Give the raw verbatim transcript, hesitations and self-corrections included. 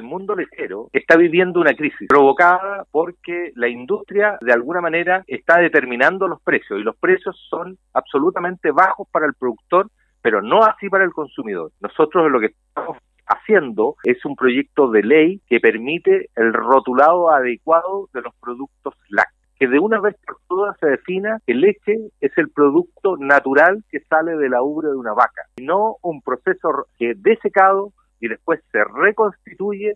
mundo lechero está viviendo una crisis provocada porque la industria de alguna manera está determinando los precios y los precios son absolutamente bajos para el productor, pero no así para el consumidor. Nosotros lo que estamos haciendo es un proyecto de ley que permite el rotulado adecuado de los productos lácteos, que de una vez por todas se defina que leche es el producto natural que sale de la ubre de una vaca, no un proceso que desecado y después se reconstituye